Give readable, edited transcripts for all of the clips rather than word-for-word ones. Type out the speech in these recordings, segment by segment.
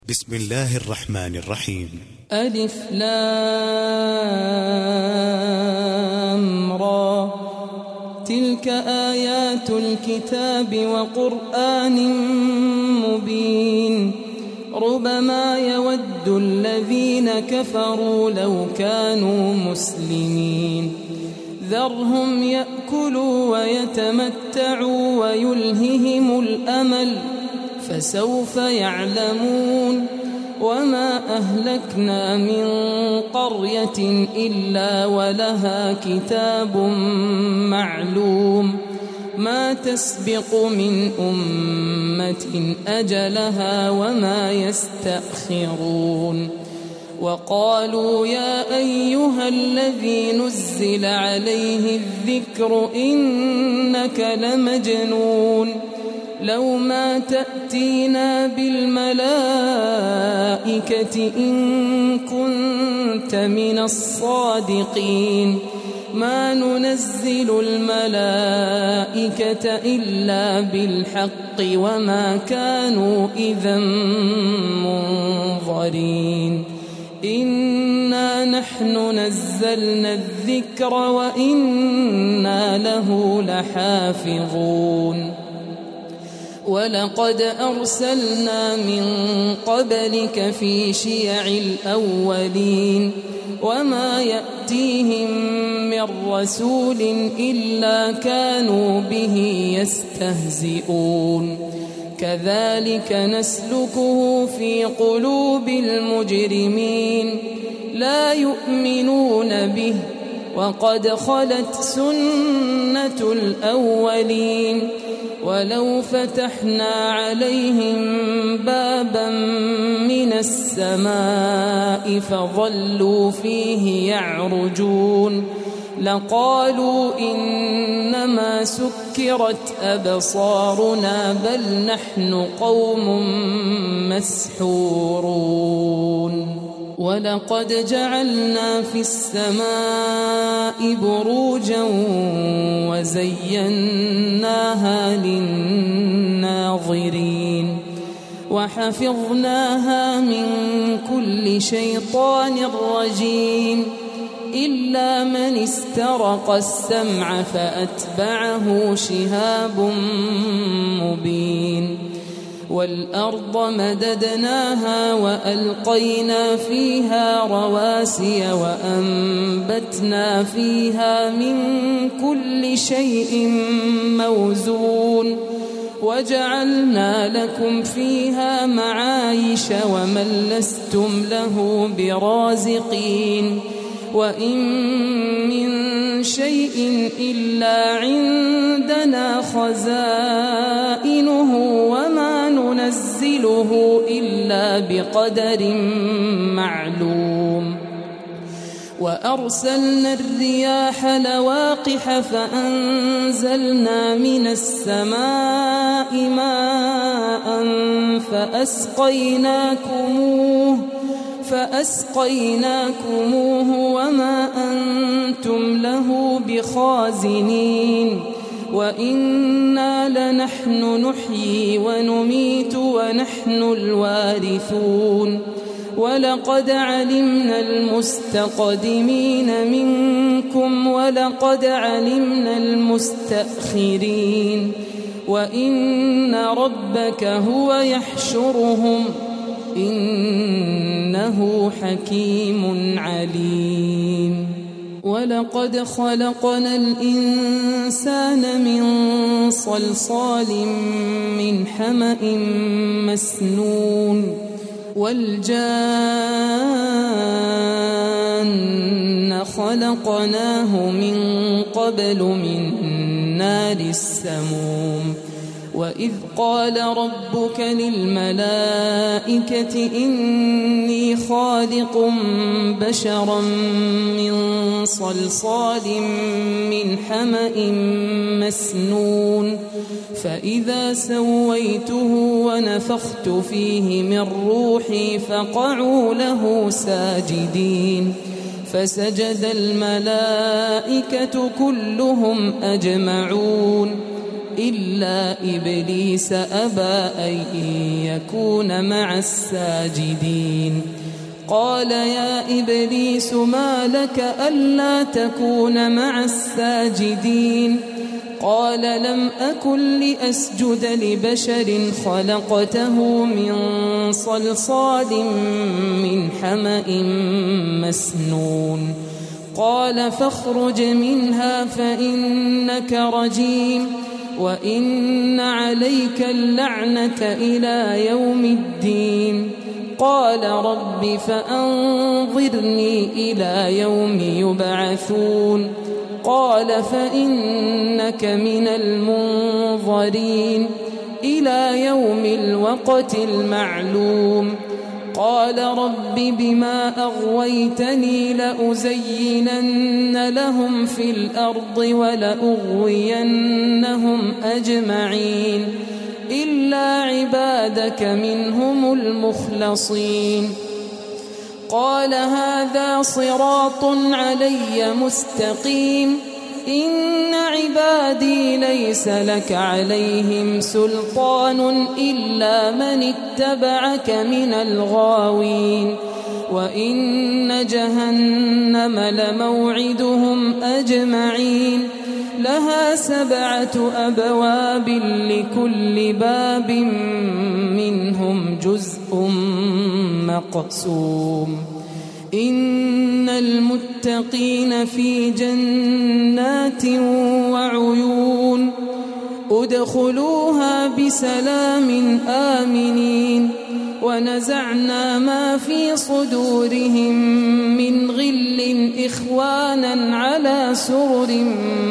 بسم الله الرحمن الرحيم. ألف لام را، تلك آيات الكتاب وقرآن مبين. ربما يود الذين كفروا لو كانوا مسلمين. ذرهم يأكلوا ويتمتعوا ويلههم الأمل، فسوف يعلمون. وما أهلكنا من قرية إلا ولها كتاب معلوم، ما تسبق من أمة أجلها وما يستأخرون. وقالوا يا أيها الذي نزل عليه الذكر إنك لمجنون، لو ما تأتينا بالملائكة إن كنت من الصادقين. ما ننزل الملائكة إلا بالحق وما كانوا إذا منظرين. إنا نحن نزلنا الذكر وإنا له لحافظون. ولقد أرسلنا من قبلك في شيع الأولين، وما يأتيهم من رسول إلا كانوا به يستهزئون. كذلك نسلكه في قلوب المجرمين، لا يؤمنون به وقد خلت سنة الأولين. ولو فتحنا عليهم بابا من السماء فظلوا فيه يعرجون لقالوا إنما سكرت أبصارنا بل نحن قوم مسحورون. ولقد جعلنا في السماء بروجا وزيناها للناظرين وحفظناها من كل شيطان رجيم إلا من استرق السمع فأتبعه شهاب مبين. والأرض مددناها وألقينا فيها رواسي وأنبتنا فيها من كل شيء موزون وجعلنا لكم فيها معايش ومن لستم له برازقين. وإن من شيء إلا عندنا خزائنه وما ننزله إلا بقدر معلوم. وأرسلنا الرياح لواقح فأنزلنا من السماء ماء فأسقيناكموه وما أنتم له بخازنين. وإنا لنحن نحيي ونميت ونحن الوارثون. ولقد علمنا المستقدمين منكم ولقد علمنا المستأخرين. وإن ربك هو يحشرهم إنه حكيم عليم. ولقد خلقنا الإنسان من صلصال من حمأ مسنون والجان خلقناه من قبل من نار السموم. وإذ قال ربك للملائكة إني خالق بشرا من صلصال من حمأ مسنون فإذا سويته ونفخت فيه من روحي فقعوا له ساجدين. فسجد الملائكة كلهم أجمعون إلا إبليس أبى أن يكون مع الساجدين قال يا إبليس ما لك ألا تكون مع الساجدين قال لم أكن لأسجد لبشر خلقته من صلصال من حمأ مسنون قال فاخرج منها فإنك رجيم وإن عليك اللعنة إلى يوم الدين قال رب فأنظرني إلى يوم يبعثون قال فإنك من المنظرين إلى يوم الوقت المعلوم قال رب بما أغويتني لأزينن لهم في الأرض ولأغوينهم أجمعين إلا عبادك منهم المخلصين قال هذا صراط علي مستقيم إن عبادي ليس لك عليهم سلطان إلا من اتبعك من الغاوين وإن جهنم لموعدهم أجمعين لها 7 أبواب لكل باب منهم جزء مقسوم إن المتقين في جنات وعيون ادخلوها بسلام آمنين ونزعنا ما في صدورهم من غل إخوانا على سرر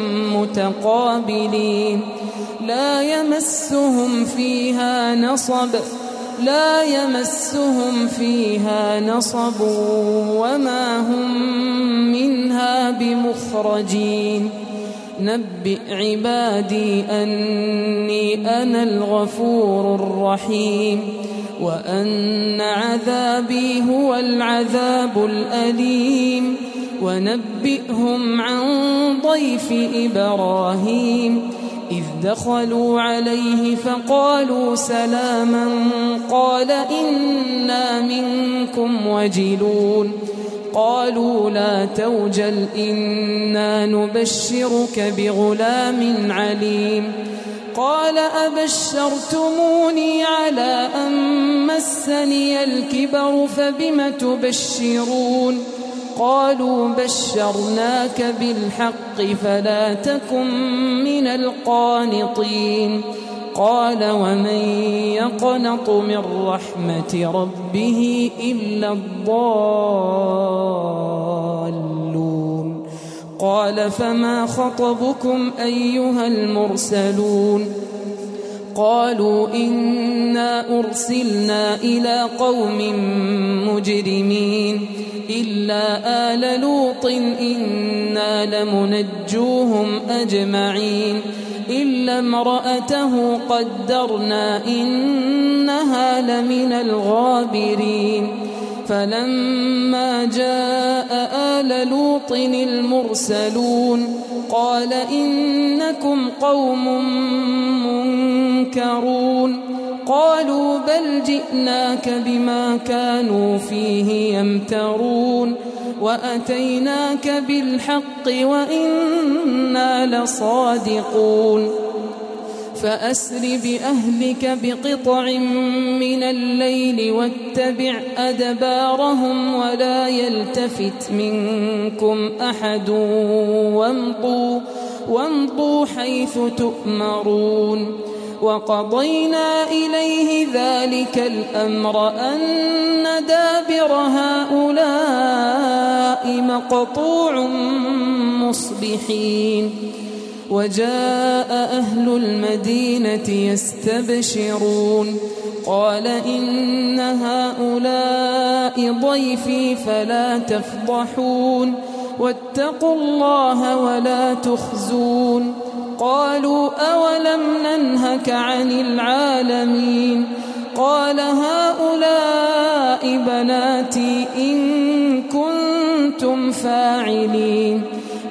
متقابلين لا يمسهم فيها نصب وما هم منها بمخرجين نبئ عبادي أني أنا الغفور الرحيم وأن عذابي هو العذاب الأليم ونبئهم عن ضيف إبراهيم إذ دخلوا عليه فقالوا سلاما قال إنا منكم وجلون قالوا لا توجل إنا نبشرك بغلام عليم قال أبشرتموني على أن مسني الكبر فبم تبشرون قالوا بشرناك بالحق فلا تكن من القانطين قال ومن يقنط من رحمة ربه إلا الضالون قال فما خطبكم أيها المرسلون قالوا إنا أرسلنا إلى قوم مجرمين إلا آل لوط إنا لمنجوهم أجمعين إلا امرأته قدرنا إنها لمن الغابرين فلما جاء آل لوط المرسلون قال إنكم قوم منكرون قالوا بل جئناك بما كانوا فيه يمترون وأتيناك بالحق وإنا لصادقون فأسر بأهلك بقطع من الليل واتبع أدبارهم ولا يلتفت منكم أحد وامضوا حيث تؤمرون وقضينا إليه ذلك الأمر أن دابر هؤلاء مقطوع مصبحين وجاء أهل المدينة يستبشرون قال إن هؤلاء ضيفي فلا تفضحون واتقوا الله ولا تخزون قالوا أولم ننهك عن العالمين قال هؤلاء بناتي إن كنتم فاعلين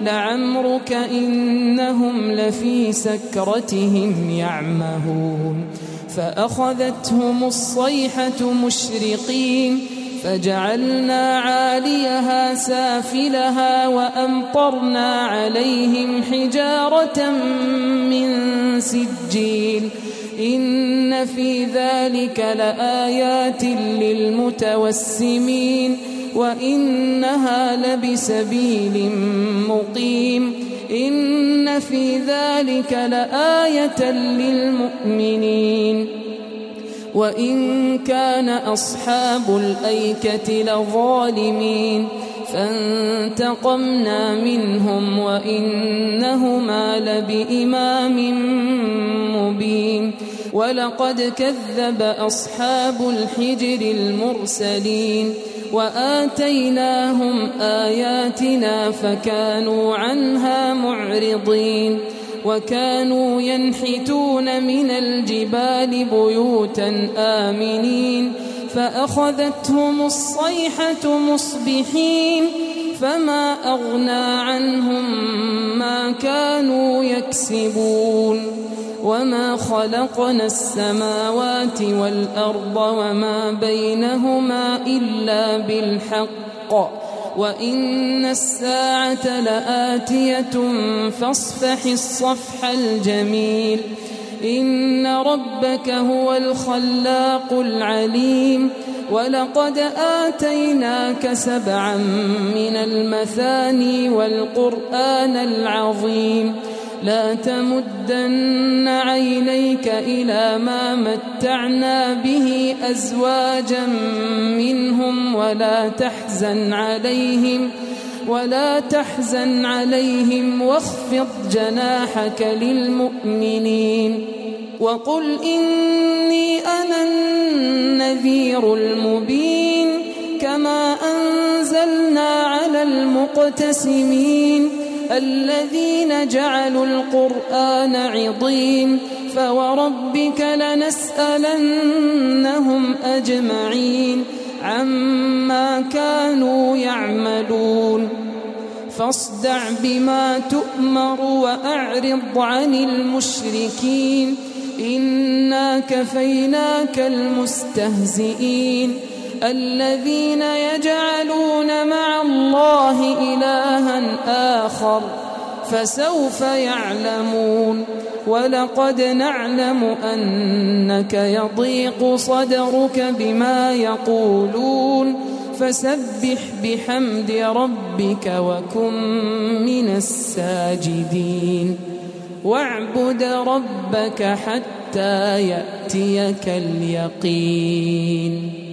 لعمرك إنهم لفي سكرتهم يعمهون فأخذتهم الصيحة مشرقين فجعلنا عاليها سافلها وأمطرنا عليهم حجارة من سجيل إن في ذلك لآيات للمتوسمين وإنها لبسبيل مقيم إن في ذلك لآية للمؤمنين وإن كان أصحاب الأيكة لظالمين فانتقمنا منهم وإنهما لبإمام مبين ولقد كذب أصحاب الحجر المرسلين وآتيناهم آياتنا فكانوا عنها معرضين وكانوا ينحتون من الجبال بيوتا آمنين فأخذتهم الصيحة مصبحين فما أغنى عنهم ما كانوا يكسبون وما خلقنا السماوات والأرض وما بينهما إلا بالحق وإن الساعة لآتية فاصفح الصفح الجميل إن ربك هو الخلاق العليم ولقد آتيناك 7 من المثاني والقرآن العظيم لا تمدن عينيك إلى ما متعنا به أزواجا منهم ولا تحزن عليهم واخفض جناحك للمؤمنين وقل إني أنا النذير المبين كما أنزلنا على المقتسمين الذين جعلوا القرآن عضين فوربك لنسألنهم أجمعين عما كانوا يعملون فاصدع بما تؤمر وأعرض عن المشركين إنا كفيناك المستهزئين الذين يجعلون مع الله إلها آخر فسوف يعلمون ولقد نعلم أنك يضيق صدرك بما يقولون فسبح بحمد ربك وكن من الساجدين واعبد ربك حتى يأتيك اليقين